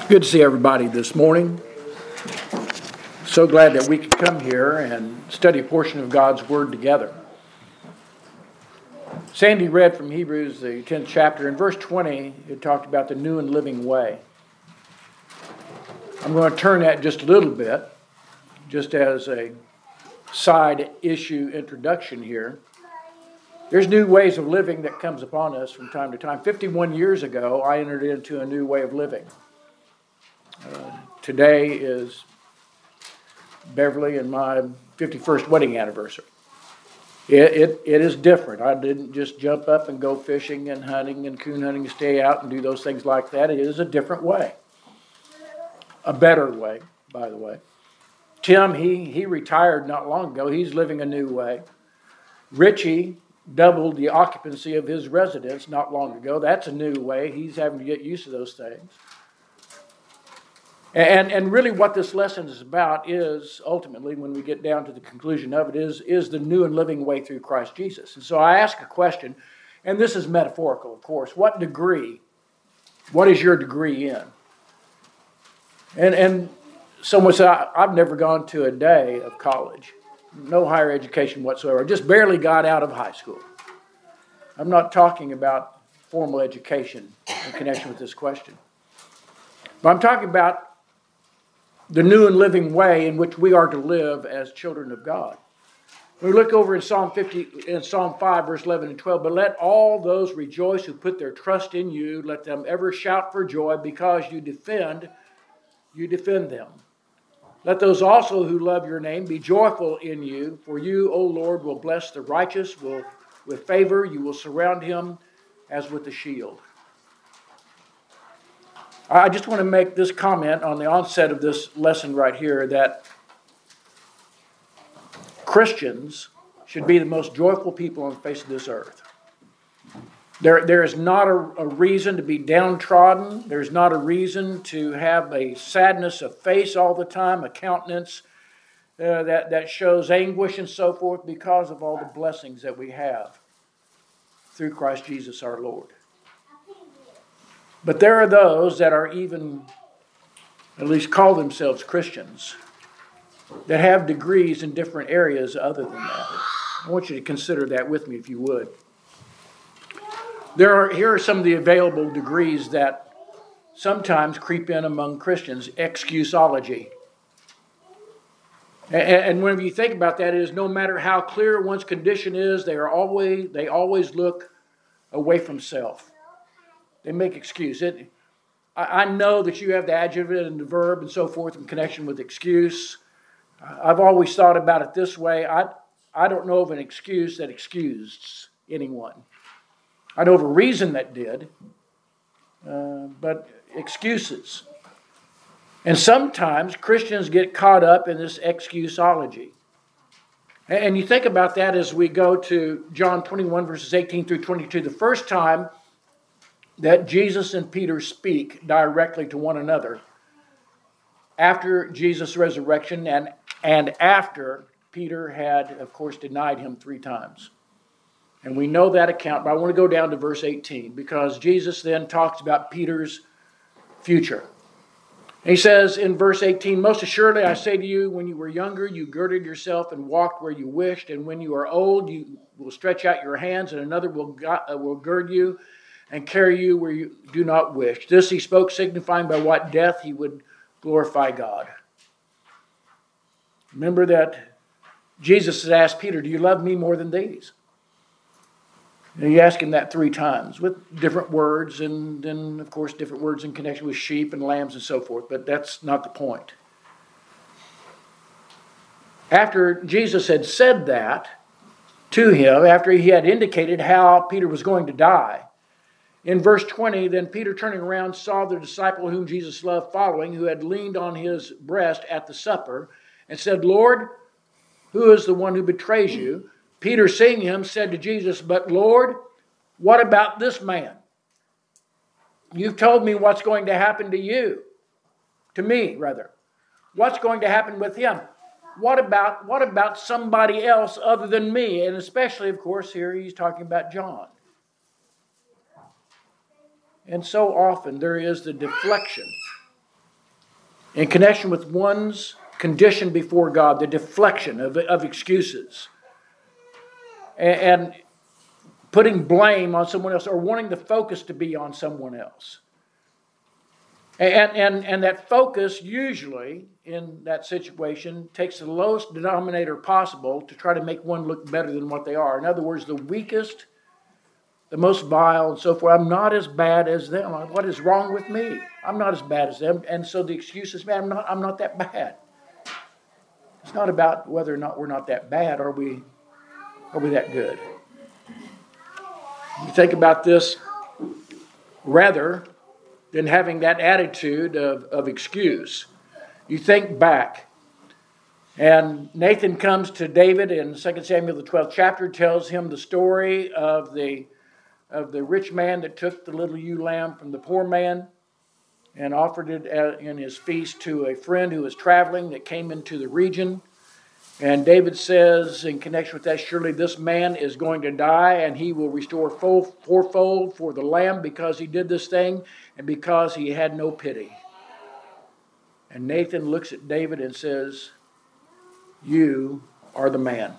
Good to see everybody this morning. So glad that we could come here and study a portion of God's Word together. Sandy read from Hebrews, the 10th chapter. In verse 20, it talked about the new and living way. I'm going to turn that just a little bit, just as a side issue introduction here. There's new ways of living that comes upon us from time to time. 51 years ago, I entered into a new way of living. Today is Beverly and my 51st wedding anniversary. It is different. I didn't just jump up and go fishing and hunting and coon hunting, stay out and do those things like that. It is a different way. A better way, by the way. Tim, he retired not long ago. He's living a new way. Richie doubled the occupancy of his residence not long ago. That's a new way. He's having to get used to those things. And really what this lesson is about is, ultimately, when we get down to the conclusion of it, is the new and living way through Christ Jesus. And so I ask a question, and this is metaphorical, of course. What is your degree in? And someone said, I've never gone to a day of college. No higher education whatsoever. I just barely got out of high school. I'm not talking about formal education in connection with this question. But I'm talking about the new and living way in which we are to live as children of God. We look over in Psalm 5, verse 11 and 12. But let all those rejoice who put their trust in you. Let them ever shout for joy because you defend them. Let those also who love your name be joyful in you. For you, O Lord, will bless the righteous. With favor you will surround him as with a shield. I just want to make this comment on the onset of this lesson right here that Christians should be the most joyful people on the face of this earth. There is not a reason to be downtrodden. There's not a reason to have a sadness of face all the time, a countenance that shows anguish and so forth because of all the blessings that we have through Christ Jesus our Lord. But there are those that are even, at least call themselves Christians, that have degrees in different areas other than that. I want you to consider that with me if you would. Here are some of the available degrees that sometimes creep in among Christians. Excusology. And whenever you think about that, it is no matter how clear one's condition is, they always look away from self. They make excuse. I know that you have the adjective and the verb and so forth in connection with excuse. I've always thought about it this way. I don't know of an excuse that excused anyone. I know of a reason that did, but excuses. And sometimes Christians get caught up in this excusology. And you think about that as we go to John 21, verses 18 through 22. The first time that Jesus and Peter speak directly to one another after Jesus' resurrection and after Peter had, of course, denied him 3 times. And we know that account, but I want to go down to verse 18 because Jesus then talks about Peter's future. And he says in verse 18, most assuredly I say to you, when you were younger, you girded yourself and walked where you wished, and when you are old, you will stretch out your hands, and another will gird you and carry you where you do not wish. This he spoke, signifying by what death he would glorify God. Remember that Jesus had asked Peter, do you love me more than these? And he asked him that 3 times with different words, and then, of course, different words in connection with sheep and lambs and so forth, but that's not the point. After Jesus had said that to him, after he had indicated how Peter was going to die, in verse 20, then Peter, turning around, saw the disciple whom Jesus loved following, who had leaned on his breast at the supper, and said, Lord, who is the one who betrays you? Peter, seeing him, said to Jesus, but Lord, what about this man? You've told me what's going to happen to you. To me, rather. What's going to happen with him? What about somebody else other than me? And especially, of course, here he's talking about John. And so often there is the deflection in connection with one's condition before God, the deflection of excuses, and putting blame on someone else or wanting the focus to be on someone else. And that focus usually in that situation takes the lowest denominator possible to try to make one look better than what they are. In other words, the weakest, the most vile, and so forth. I'm not as bad as them. What is wrong with me? I'm not as bad as them. And so the excuse is, man, I'm not that bad. It's not about whether or not we're not that bad. Are we that good? You think about this rather than having that attitude of excuse. You think back, and Nathan comes to David in 2 Samuel, the 12th chapter, tells him the story of the rich man that took the little ewe lamb from the poor man and offered it in his feast to a friend who was traveling that came into the region. And David says, in connection with that, surely this man is going to die, and he will restore fourfold for the lamb because he did this thing and because he had no pity. And Nathan looks at David and says, you are the man.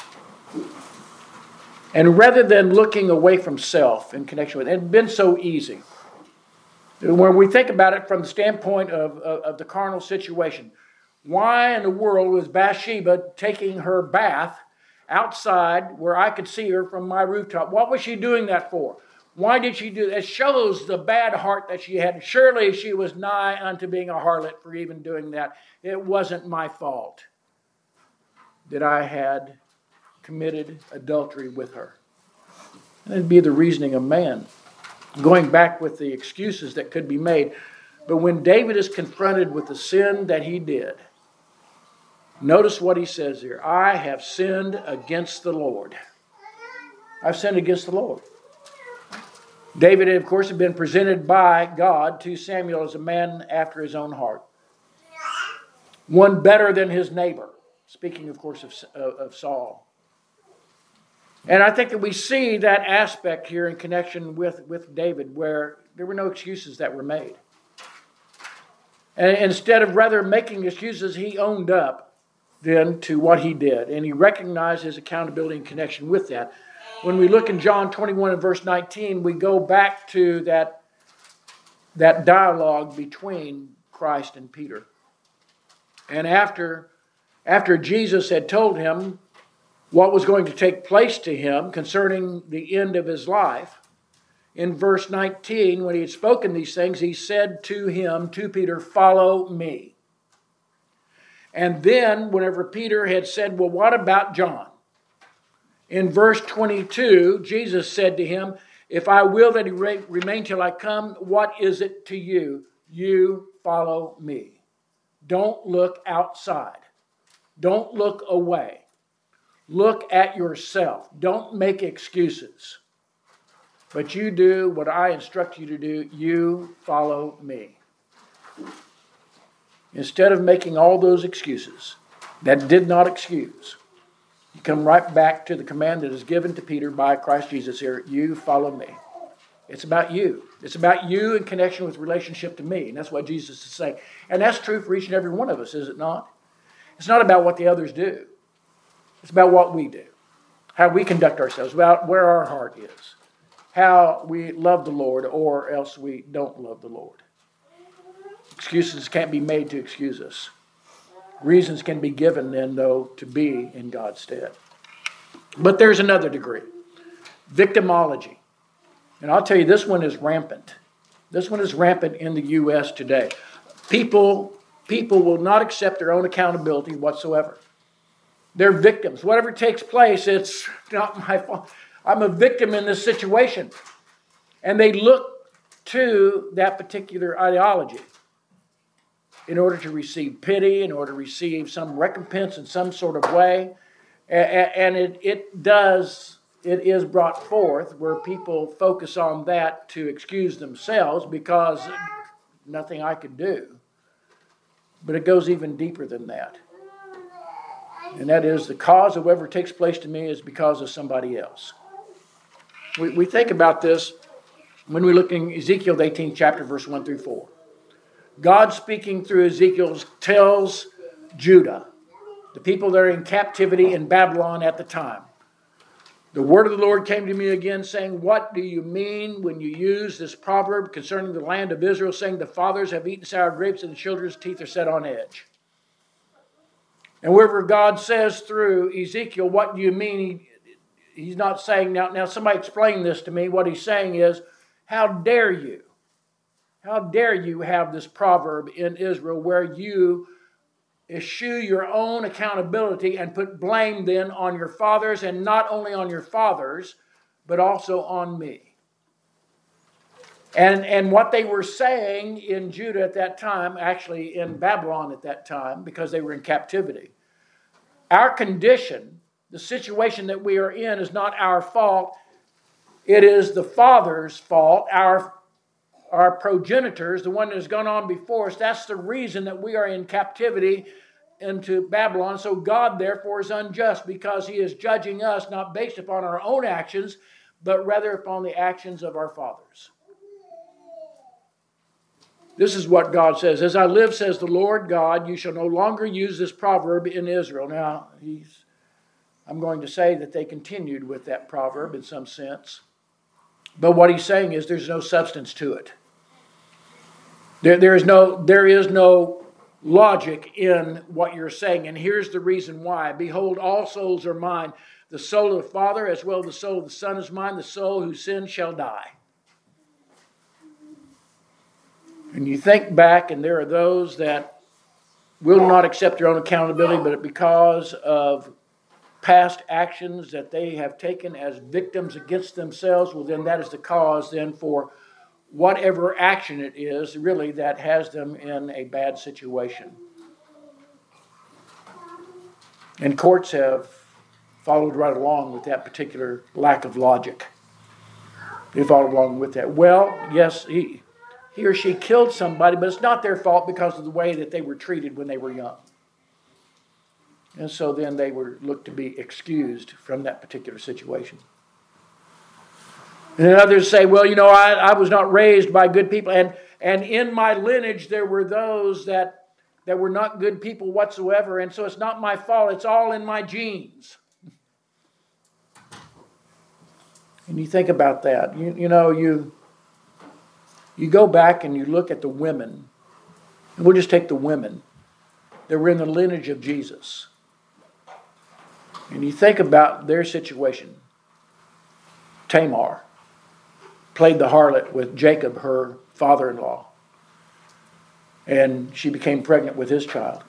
And rather than looking away from self in connection with it, it's been so easy. When we think about it from the standpoint of the carnal situation, why in the world was Bathsheba taking her bath outside where I could see her from my rooftop? What was she doing that for? Why did she do that? It shows the bad heart that she had. Surely she was nigh unto being a harlot for even doing that. It wasn't my fault that I had committed adultery with her. And that'd be the reasoning of man, going back with the excuses that could be made. But when David is confronted with the sin that he did, notice what he says here. I have sinned against the Lord. I've sinned against the Lord. David, of course, had been presented by God to Samuel as a man after his own heart. One better than his neighbor. Speaking, of course, of Saul. And I think that we see that aspect here in connection with David, where there were no excuses that were made. And instead of rather making excuses, he owned up then to what he did. And he recognized his accountability in connection with that. When we look in John 21 and verse 19, we go back to that dialogue between Christ and Peter. And after Jesus had told him what was going to take place to him concerning the end of his life, in verse 19, when he had spoken these things, he said to Peter, follow me. And then, whenever Peter had said, well, what about John? In verse 22, Jesus said to him, if I will that he remain till I come, what is it to you? You follow me. Don't look outside. Don't look away. Look at yourself. Don't make excuses. But you do what I instruct you to do. You follow me. Instead of making all those excuses that did not excuse, you come right back to the command that is given to Peter by Christ Jesus here. You follow me. It's about you. It's about you in connection with relationship to me. And that's what Jesus is saying. And that's true for each and every one of us, is it not? It's not about what the others do. It's about what we do. How we conduct ourselves. About where our heart is. How we love the Lord or else we don't love the Lord. Excuses can't be made to excuse us. Reasons can be given then, though, to be in God's stead. But there's another degree. Victimology. And I'll tell you, this one is rampant. This one is rampant in the U.S. today. People will not accept their own accountability whatsoever. They're victims. Whatever takes place, it's not my fault. I'm a victim in this situation. And they look to that particular ideology in order to receive pity, in order to receive some recompense in some sort of way. And it is brought forth where people focus on that to excuse themselves because nothing I could do. But it goes even deeper than that. And that is the cause of whatever takes place to me is because of somebody else. We think about this when we look in Ezekiel, the 18th chapter, verse 1 through 4. God speaking through Ezekiel tells Judah, the people that are in captivity in Babylon at the time, the word of the Lord came to me again, saying, what do you mean when you use this proverb concerning the land of Israel, saying the fathers have eaten sour grapes and the children's teeth are set on edge? And wherever God says through Ezekiel, what do you mean? He's not saying, now somebody explain this to me. What he's saying is, how dare you? How dare you have this proverb in Israel where you eschew your own accountability and put blame then on your fathers, and not only on your fathers, but also on me. And what they were saying in Judah at that time, actually in Babylon at that time, because they were in captivity, our condition, the situation that we are in, is not our fault. It is the Father's fault, our progenitors, the one that has gone on before us. That's the reason that we are in captivity into Babylon. So God, therefore, is unjust because He is judging us not based upon our own actions, but rather upon the actions of our fathers. This is what God says. As I live, says the Lord God, you shall no longer use this proverb in Israel. Now, I'm going to say that they continued with that proverb in some sense. But what He's saying is there's no substance to it. There is no logic in what you're saying. And here's the reason why. Behold, all souls are mine. The soul of the Father as well as the soul of the Son is mine. The soul who sins shall die. And you think back, and there are those that will not accept their own accountability, but because of past actions that they have taken as victims against themselves, well, then that is the cause then for whatever action it is, really, that has them in a bad situation. And courts have followed right along with that particular lack of logic. They followed along with that. Well, yes, he or she killed somebody, but it's not their fault because of the way that they were treated when they were young. And so then they were looked to be excused from that particular situation. And then others say, well, I was not raised by good people. And in my lineage, there were those that were not good people whatsoever. And so it's not my fault. It's all in my genes. And you think about that. You go back and you look at the women. And we'll just take the women that were in the lineage of Jesus. And you think about their situation. Tamar played the harlot with Jacob, her father-in-law. And she became pregnant with his child.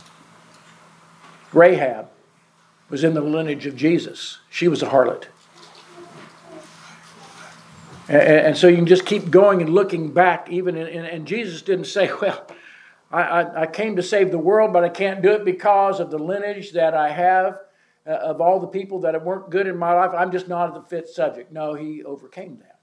Rahab was in the lineage of Jesus. She was a harlot. And so you can just keep going and looking back. And Jesus didn't say, well, I came to save the world, but I can't do it because of the lineage that I have of all the people that weren't good in my life. I'm just not the fit subject. No, He overcame that.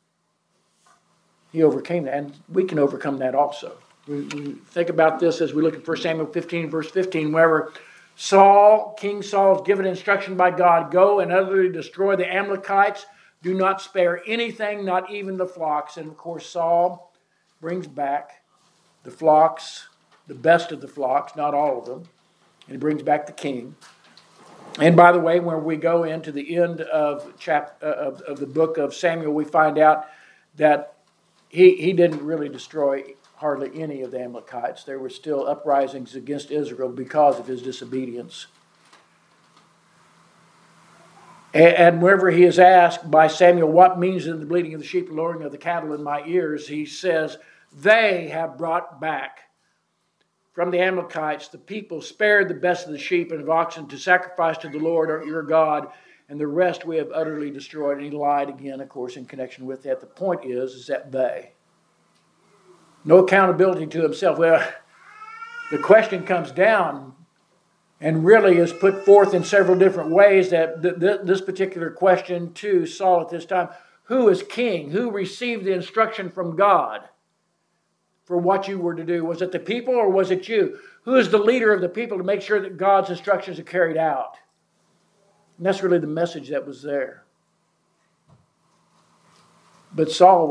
He overcame that, and we can overcome that also. We think about this as we look at 1 Samuel 15, verse 15, wherever King Saul is given instruction by God, go and utterly destroy the Amalekites. Do not spare anything, not even the flocks. And of course, Saul brings back the flocks, the best of the flocks, not all of them. And he brings back the king. And by the way, when we go into the end of the book of Samuel, we find out that he didn't really destroy hardly any of the Amalekites. There were still uprisings against Israel because of his disobedience. And whenever he is asked by Samuel, what means in the bleating of the sheep, the lowing of the cattle in my ears, he says, they have brought back from the Amalekites, the people spared the best of the sheep and of oxen to sacrifice to the Lord your God, and the rest we have utterly destroyed. And he lied again, of course, in connection with that. The point is that they. No accountability to himself. Well, the question comes down and really is put forth in several different ways, that this particular question to Saul at this time, who is king? Who received the instruction from God for what you were to do? Was it the people or was it you? Who is the leader of the people to make sure that God's instructions are carried out? And that's really the message that was there. But Saul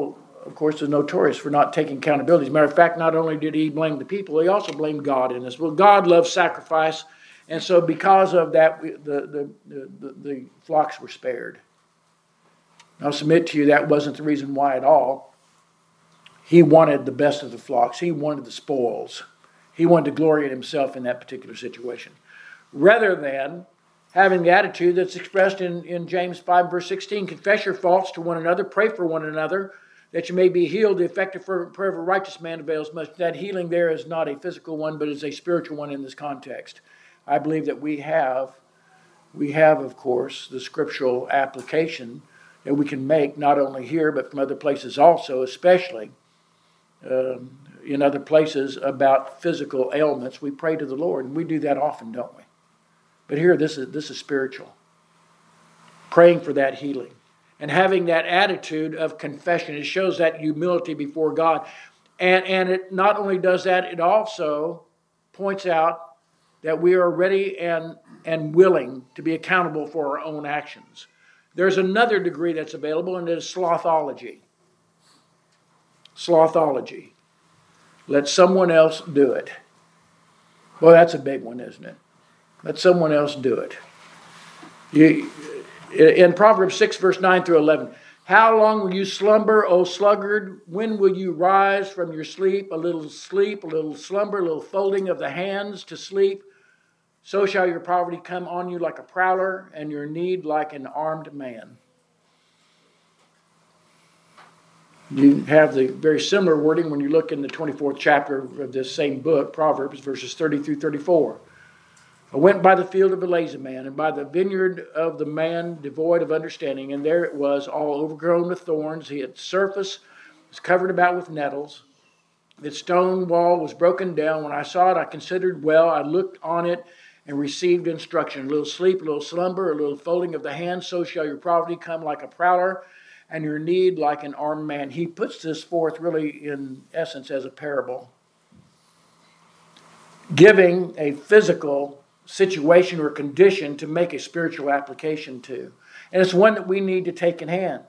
of course, is notorious for not taking accountability. As a matter of fact, not only did he blame the people, he also blamed God in this. Well, God loves sacrifice, and so because of that, the flocks were spared. I'll submit to you that wasn't the reason why at all. He wanted the best of the flocks. He wanted the spoils. He wanted to glory in himself in that particular situation, rather than having the attitude that's expressed in James 5, verse 16, confess your faults to one another, pray for one another, that you may be healed. The effective prayer of a righteous man avails much. That healing there is not a physical one, but is a spiritual one in this context. I believe that we have, of course, the scriptural application that we can make, not only here, but from other places also, especially in other places about physical ailments. We pray to the Lord, and we do that often, don't we? But here, this is spiritual. Praying for that healing. And having that attitude of confession. It shows that humility before God. And it not only does that, it also points out that we are ready and willing to be accountable for our own actions. There's another degree that's available, and it is slothology. Slothology. Let someone else do it. Well, that's a big one, isn't it? Let someone else do it. In Proverbs 6, verse 9 through 11, how long will you slumber, O sluggard? When will you rise from your sleep? A little slumber, a little folding of the hands to sleep. So shall your poverty come on you like a prowler, and your need like an armed man. You have the very similar wording when you look in the 24th chapter of this same book, Proverbs, verses 30 through 34. I went by the field of a lazy man, and by the vineyard of the man devoid of understanding, and there it was, all overgrown with thorns. Its surface was covered about with nettles. Its stone wall was broken down. When I saw it, I considered well. I looked on it and received instruction. A little sleep, a little slumber, a little folding of the hands, so shall your poverty come like a prowler, and your need like an armed man. He puts this forth really in essence as a parable, giving a physical situation or condition to make a spiritual application to. And it's one that we need to take in hand.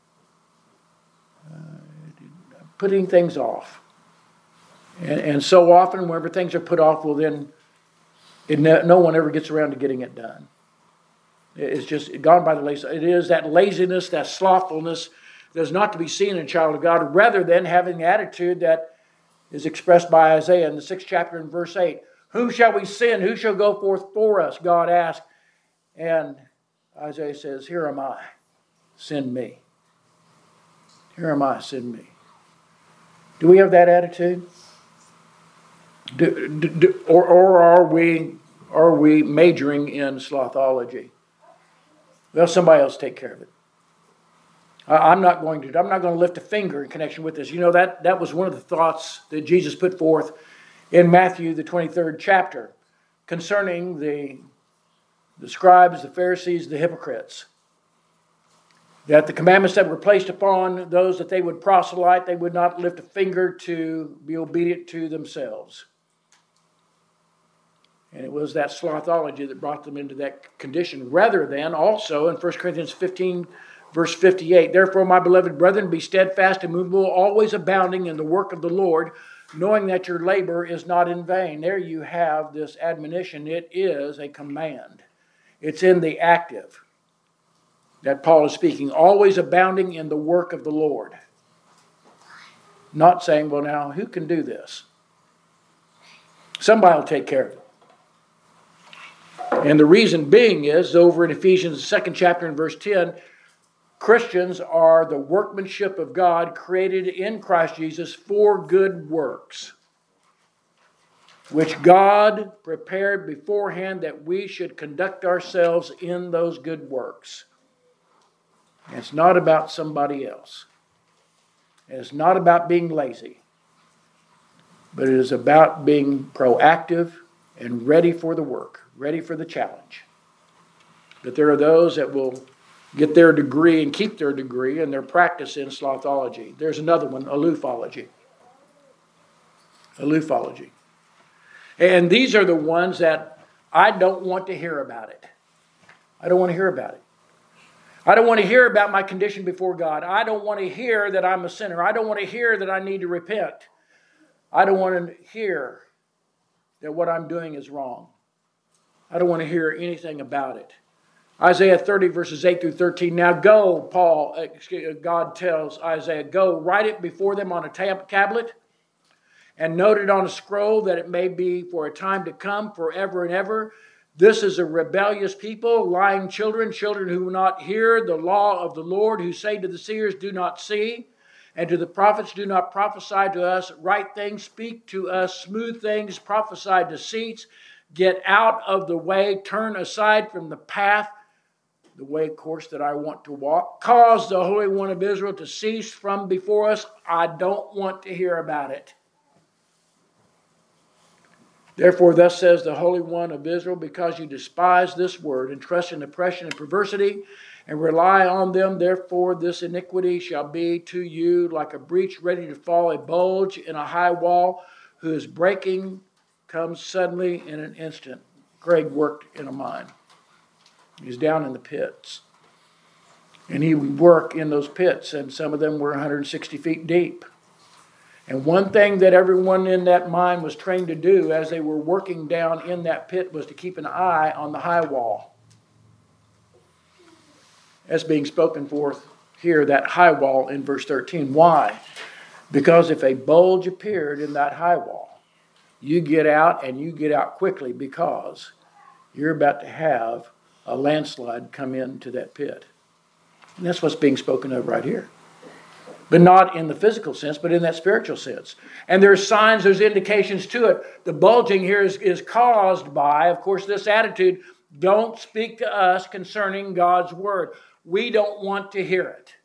Putting things off. And so often, whenever things are put off, well then, no one ever gets around to getting it done. It's just gone by the lazy. It is that laziness, that slothfulness that is not to be seen in a child of God, rather than having the attitude that is expressed by Isaiah in the 6th chapter in verse 8. Whom shall we send? Who shall go forth for us? God asked. And Isaiah says, here am I, send me. Here am I, send me. Do we have that attitude? Or are we majoring in slothology? Well, somebody else take care of it. I'm not going to lift a finger in connection with this. You know, that was one of the thoughts that Jesus put forth in Matthew, the 23rd chapter, concerning the scribes, the Pharisees, the hypocrites. That the commandments that were placed upon those that they would proselyte, they would not lift a finger to be obedient to themselves. And it was that slothology that brought them into that condition, rather than also in 1 Corinthians 15, verse 58, therefore, my beloved brethren, be steadfast, immovable, always abounding in the work of the Lord, knowing that your labor is not in vain. There you have this admonition. It is a command. It's in the active that Paul is speaking. Always abounding in the work of the Lord. Not saying, well now, who can do this? Somebody will take care of it. And the reason being is, over in Ephesians, the 2nd chapter and verse 10, Christians are the workmanship of God created in Christ Jesus for good works, which God prepared beforehand that we should conduct ourselves in those good works. And it's not about somebody else. And it's not about being lazy. But it is about being proactive and ready for the work, ready for the challenge. But there are those that will get their degree and keep their degree and their practice in slothology. There's another one, aloofology. Aloofology. And these are the ones that I don't want to hear about it. I don't want to hear about it. I don't want to hear about my condition before God. I don't want to hear that I'm a sinner. I don't want to hear that I need to repent. I don't want to hear that what I'm doing is wrong. I don't want to hear anything about it. Isaiah 30 verses 8 through 13. Now go, God tells Isaiah, go, write it before them on a tablet and note it on a scroll, that it may be for a time to come, forever and ever. This is a rebellious people, lying children who will not hear the law of the Lord, who say to the seers, do not see, and to the prophets, do not prophesy to us right things, speak to us smooth things, prophesy deceits. Get out of the way, turn aside from the path, the way course that I want to walk. Cause the Holy One of Israel to cease from before us. I don't want to hear about it. Therefore, thus says the Holy One of Israel, because you despise this word and trust in oppression and perversity and rely on them, therefore this iniquity shall be to you like a breach ready to fall, a bulge in a high wall, whose breaking comes suddenly in an instant. Greg worked in a mine. He was down in the pits. And he would work in those pits, and some of them were 160 feet deep. And one thing that everyone in that mine was trained to do as they were working down in that pit was to keep an eye on the high wall. As being spoken forth here, that high wall in verse 13. Why? Because if a bulge appeared in that high wall, you get out, and you get out quickly, because you're about to have a landslide come into that pit. And that's what's being spoken of right here. But not in the physical sense, but in that spiritual sense. And there's signs, there's indications to it. The bulging here is caused by, of course, this attitude, don't speak to us concerning God's word. We don't want to hear it.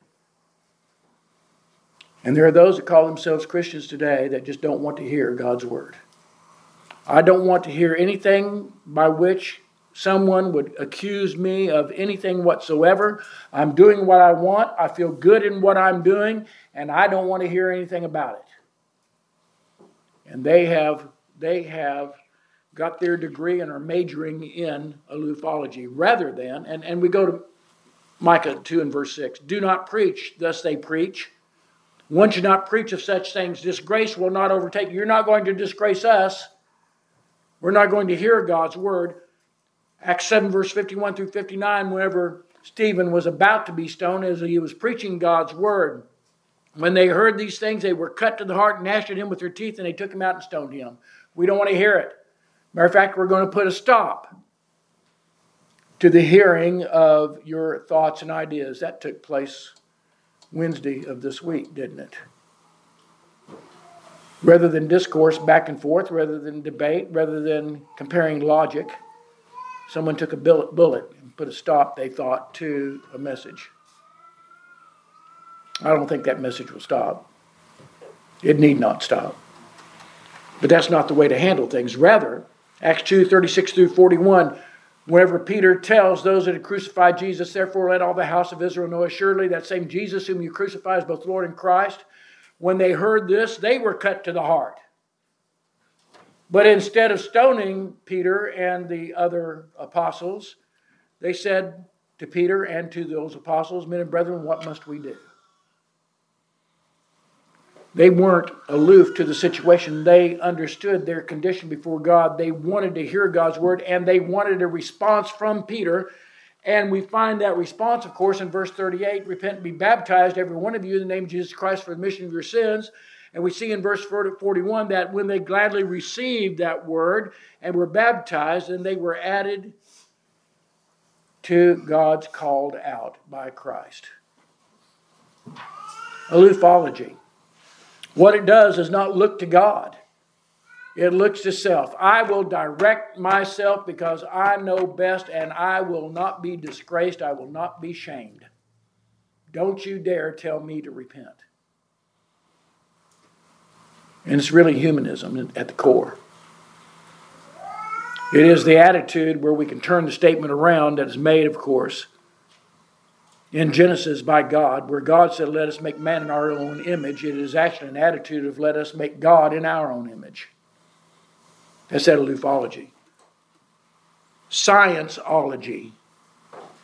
And there are those that call themselves Christians today that just don't want to hear God's word. I don't want to hear anything by which someone would accuse me of anything whatsoever. I'm doing what I want. I feel good in what I'm doing, and I don't want to hear anything about it. And they have got their degree and are majoring in aloofology rather than, and we go to Micah 2 and verse 6. Do not preach, thus they preach. One should not preach of such things. Disgrace will not overtake you. You're not going to disgrace us. We're not going to hear God's word. Acts 7 verse 51 through 59, whenever Stephen was about to be stoned as he was preaching God's word, when they heard these things, they were cut to the heart and gnashed at him with their teeth, and they took him out and stoned him. We don't want to hear it. Matter of fact, we're going to put a stop to the hearing of your thoughts and ideas. That took place Wednesday of this week, didn't it? Rather than discourse back and forth, rather than debate, rather than comparing logic, someone took a bullet and put a stop, they thought, to a message. I don't think that message will stop. It need not stop. But that's not the way to handle things. Rather, Acts 2, 36 through 41, whenever Peter tells those that had crucified Jesus, therefore let all the house of Israel know assuredly that same Jesus whom you crucified is both Lord and Christ. When they heard this, they were cut to the heart. But instead of stoning Peter and the other apostles, they said to Peter and to those apostles, men and brethren, what must we do? They weren't aloof to the situation. They understood their condition before God. They wanted to hear God's word, and they wanted a response from Peter. And we find that response, of course, in verse 38, repent and be baptized, every one of you, in the name of Jesus Christ for the remission of your sins. And we see in verse 41 that when they gladly received that word and were baptized, then they were added to God's called out by Christ. Aloofology. What it does is not look to God. It looks to self. I will direct myself because I know best, and I will not be disgraced. I will not be shamed. Don't you dare tell me to repent. And it's really humanism at the core. It is the attitude where we can turn the statement around that is made, of course, in Genesis by God, where God said, let us make man in our own image. It is actually an attitude of let us make God in our own image. That's aloofology. Scienceology.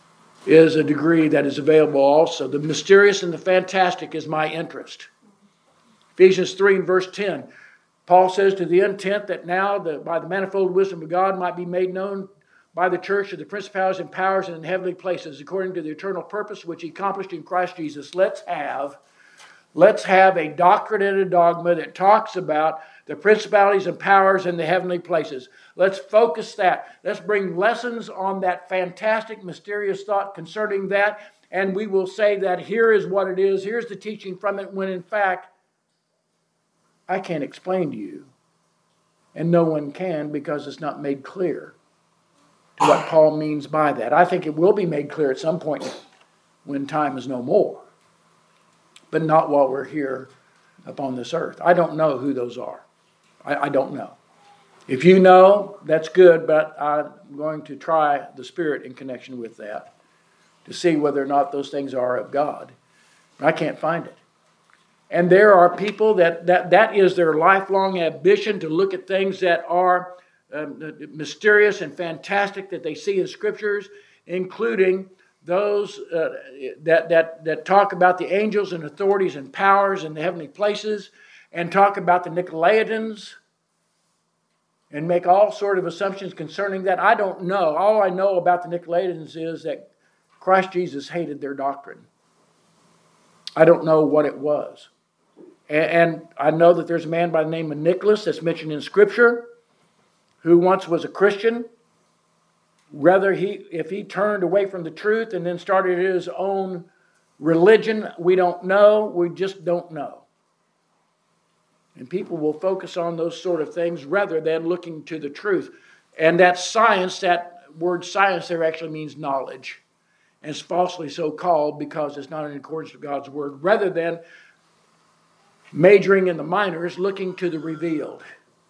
is a degree that is available also. The mysterious and the fantastic is my interest. Ephesians 3 and verse 10. Paul says, to the intent that now by the manifold wisdom of God might be made known by the church of the principalities and powers in heavenly places, according to the eternal purpose which he accomplished in Christ Jesus. Let's have a doctrine and a dogma that talks about the principalities and powers in the heavenly places. Let's focus that. Let's bring lessons on that fantastic, mysterious thought concerning that, and we will say that here is what it is, here's the teaching from it, when in fact, I can't explain to you. And no one can, because it's not made clear to what Paul means by that. I think it will be made clear at some point when time is no more, but not while we're here upon this earth. I don't know who those are. I don't know. If you know, that's good, but I'm going to try the Spirit in connection with that to see whether or not those things are of God. I can't find it. And there are people that is their lifelong ambition, to look at things that are mysterious and fantastic that they see in Scriptures, including those that talk about the angels and authorities and powers in the heavenly places, and talk about the Nicolaitans, and make all sort of assumptions concerning that. I don't know. All I know about the Nicolaitans is that Christ Jesus hated their doctrine. I don't know what it was. And I know that there's a man by the name of Nicholas that's mentioned in Scripture, who once was a Christian. If he turned away from the truth and then started his own religion, we don't know. We just don't know. And people will focus on those sort of things rather than looking to the truth. And that science, that word science there actually means knowledge. And it's falsely so called because it's not in accordance with God's word. Rather than majoring in the minors, looking to the revealed.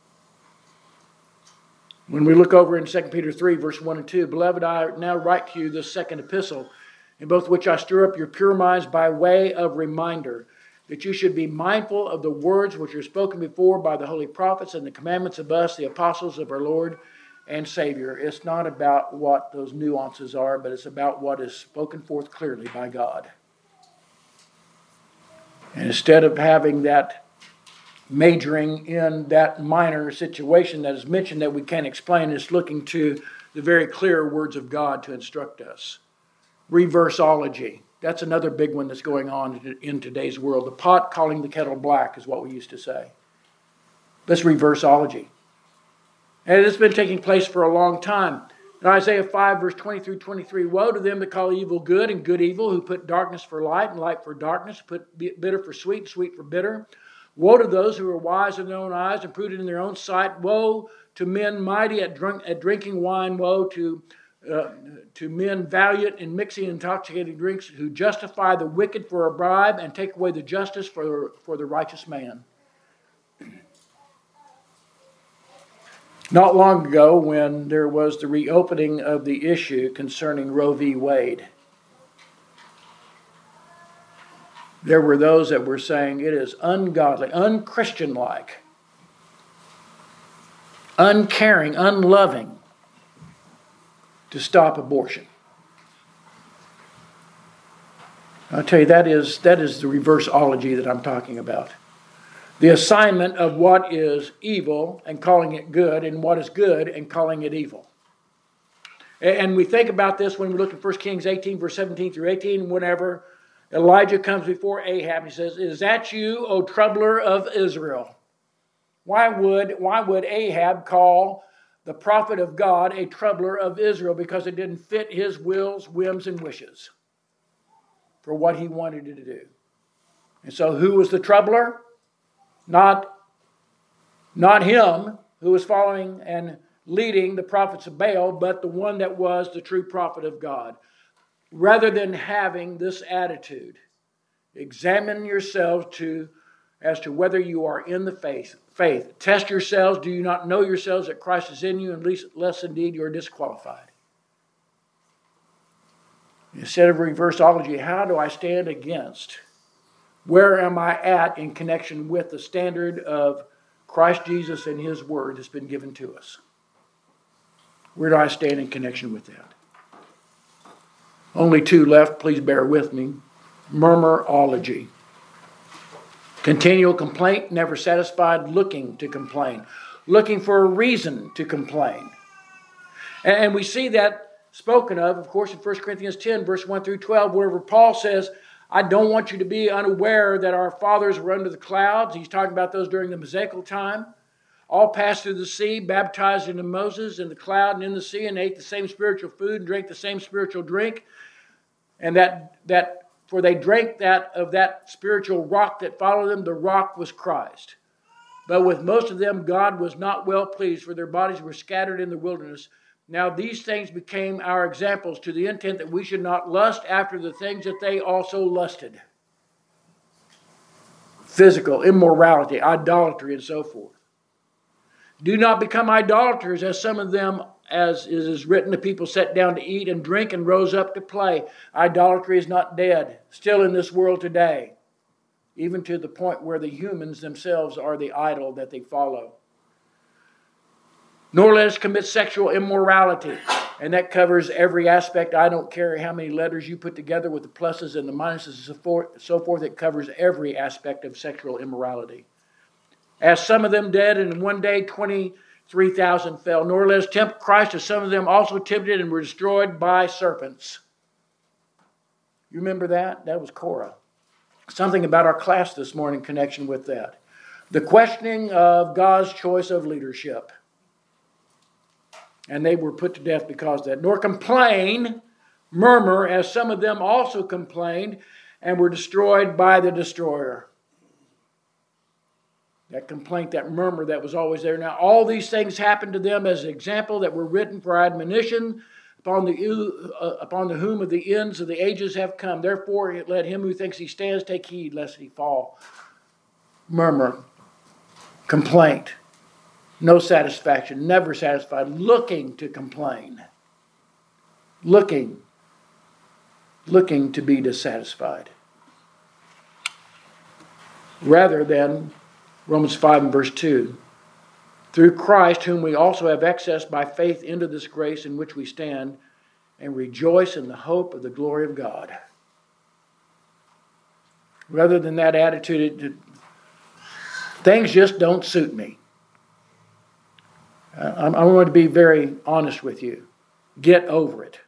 When we look over in 2 Peter 3, verse 1 and 2, Beloved, I now write to you this second epistle, in both which I stir up your pure minds by way of reminder, that you should be mindful of the words which are spoken before by the holy prophets and the commandments of us, the apostles of our Lord and Savior. It's not about what those nuances are, but it's about what is spoken forth clearly by God. And instead of having that majoring in that minor situation that is mentioned that we can't explain, it's looking to the very clear words of God to instruct us. Reversology. That's another big one that's going on in today's world. The pot calling the kettle black is what we used to say. That's reversology. And it's been taking place for a long time. In Isaiah 5, verse 20 through 23, Woe to them that call evil good and good evil, who put darkness for light and light for darkness, put bitter for sweet and sweet for bitter. Woe to those who are wise in their own eyes and prudent in their own sight. Woe to men mighty at drinking wine. Woe to men valiant in mixing intoxicating drinks, who justify the wicked for a bribe and take away the justice for the righteous man. Not long ago, when there was the reopening of the issue concerning Roe v. Wade, there were those that were saying it is ungodly, unchristian-like, uncaring, unloving to stop abortion. I'll tell you, that is the reversology that I'm talking about. The assignment of what is evil and calling it good, and what is good and calling it evil. And we think about this when we look at 1 Kings 18, verse 17 through 18, whenever Elijah comes before Ahab. He says, Is that you, O troubler of Israel? Why would Ahab call the prophet of God a troubler of Israel? Because it didn't fit his wills, whims, and wishes for what he wanted to do. And so who was the troubler? Not him who was following and leading the prophets of Baal, but the one that was the true prophet of God. Rather than having this attitude, examine yourselves as to whether you are in the faith. Test yourselves. Do you not know yourselves that Christ is in you, unless indeed you are disqualified? Instead of reversology, how do I stand against? Where am I at in connection with the standard of Christ Jesus and His Word that's been given to us? Where do I stand in connection with that? Only two left, please bear with me. Murmurology. Continual complaint, never satisfied, looking to complain. Looking for a reason to complain. And we see that spoken of course, in 1 Corinthians 10, verse 1 through 12, wherever Paul says, I don't want you to be unaware that our fathers were under the clouds. He's talking about those during the Mosaical time. All passed through the sea, baptized into Moses in the cloud and in the sea, and ate the same spiritual food and drank the same spiritual drink. And for they drank of that spiritual rock that followed them. The rock was Christ. But with most of them, God was not well pleased, for their bodies were scattered in the wilderness. Now these things became our examples, to the intent that we should not lust after the things that they also lusted. Physical, immorality, idolatry, and so forth. Do not become idolaters, as some of them, as is written, the people sat down to eat and drink and rose up to play. Idolatry is not dead, still in this world today, even to the point where the humans themselves are the idol that they follow. Nor let us commit sexual immorality. And that covers every aspect. I don't care how many letters you put together with the pluses and the minuses and so forth. It covers every aspect of sexual immorality. As some of them dead, and in one day 23,000 fell. Nor let us tempt Christ, as some of them also tempted and were destroyed by serpents. You remember that? That was Korah. Something about our class this morning in connection with that. The questioning of God's choice of leadership. And they were put to death because of that. Nor complain, murmur, as some of them also complained and were destroyed by the destroyer. That complaint, that murmur that was always there. Now, all these things happened to them as an example that were written for our admonition, upon the whom of the ends of the ages have come. Therefore, let him who thinks he stands take heed lest he fall. Murmur, complaint. No satisfaction, never satisfied, looking to complain, looking to be dissatisfied. Rather than, Romans 5 and verse 2, through Christ, whom we also have access by faith into this grace in which we stand, and rejoice in the hope of the glory of God. Rather than that attitude, things just don't suit me. I want to be very honest with you. Get over it.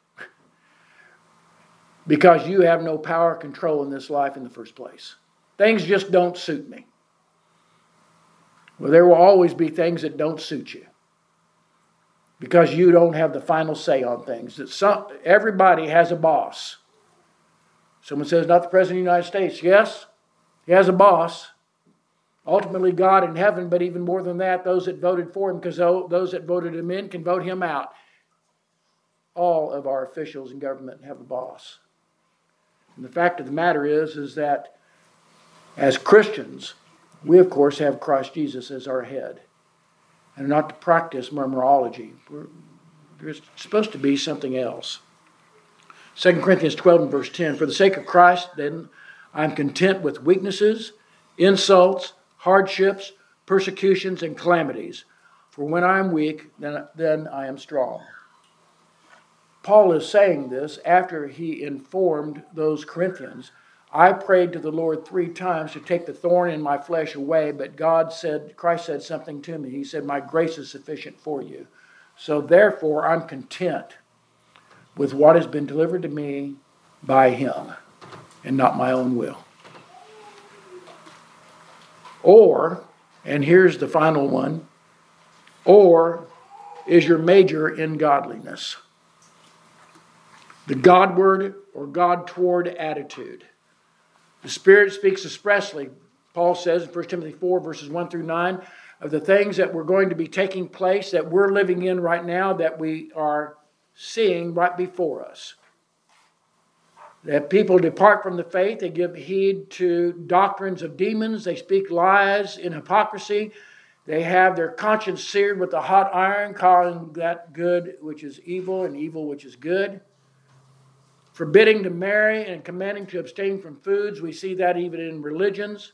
Because you have no power or control in this life in the first place. Things just don't suit me. Well, there will always be things that don't suit you. Because you don't have the final say on things. Everybody has a boss. Someone says, not the President of the United States. Yes, he has a boss. Ultimately, God in heaven, but even more than that, those that voted for him, because those that voted him in can vote him out. All of our officials in government have a boss. And the fact of the matter is that as Christians, we of course have Christ Jesus as our head. And not to practice murmurology. There's supposed to be something else. 2 Corinthians 12 and verse 10, for the sake of Christ, then, I'm content with weaknesses, insults, hardships, persecutions, and calamities. For when I am weak, then I am strong. Paul is saying this after he informed those Corinthians, I prayed to the Lord 3 times to take the thorn in my flesh away, but Christ said something to me. He said, my grace is sufficient for you. So therefore, I'm content with what has been delivered to me by him and not my own will. Or, and here's the final one, or is your major in godliness. The Godward or God-toward attitude. The Spirit speaks expressly, Paul says in 1 Timothy 4, verses 1 through 9, of the things that were going to be taking place, that we're living in right now, that we are seeing right before us. That people depart from the faith, they give heed to doctrines of demons, they speak lies in hypocrisy, they have their conscience seared with a hot iron, calling that good which is evil and evil which is good. Forbidding to marry and commanding to abstain from foods, we see that even in religions.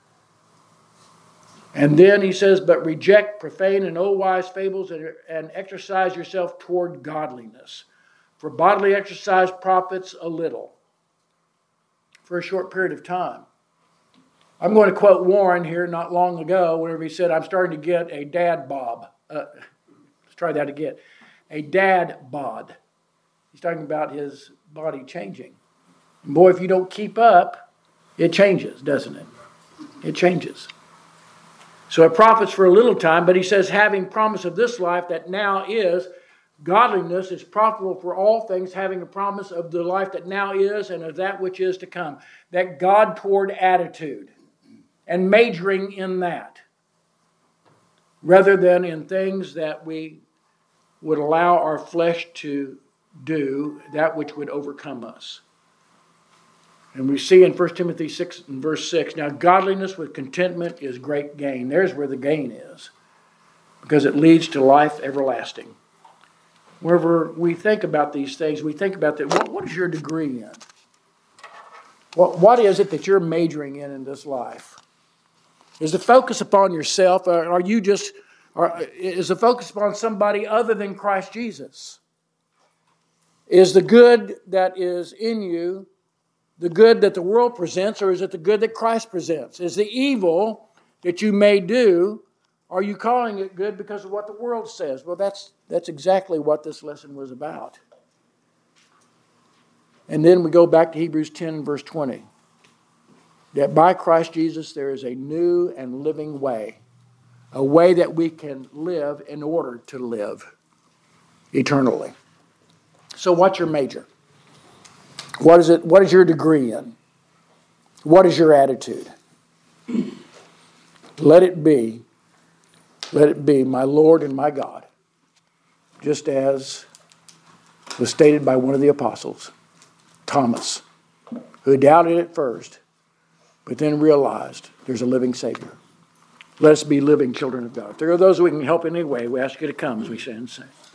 And then he says, but reject profane and old wise fables and exercise yourself toward godliness. For bodily exercise profits a little, for a short period of time. I'm going to quote Warren here not long ago, whenever he said, I'm starting to get a dad bob. Let's try that again. A dad bod. He's talking about his body changing. And boy, if you don't keep up, it changes, doesn't it? It changes. So it profits for a little time, but he says, having promise of this life that now is, godliness is profitable for all things, having a promise of the life that now is and of that which is to come. That God-toward attitude and majoring in that rather than in things that we would allow our flesh to do, that which would overcome us. And we see in 1 Timothy 6 and verse 6, now godliness with contentment is great gain. There's where the gain is, because it leads to life everlasting. Whenever we think about these things, we think about that. What is your degree in? What is it that you're majoring in this life? Is the focus upon yourself? Or is the focus upon somebody other than Christ Jesus? Is the good that is in you the good that the world presents, or is it the good that Christ presents? Is the evil that you may do, are you calling it good because of what the world says? Well, that's exactly what this lesson was about. And then we go back to Hebrews 10, verse 20. That by Christ Jesus there is a new and living way. A way that we can live in order to live eternally. So what's your major? What is it? What is your degree in? What is your attitude? Let it be my Lord and my God, just as was stated by one of the apostles, Thomas, who doubted at first, but then realized there's a living Savior. Let us be living children of God. If there are those we can help in any way, we ask you to come as we stand and sing.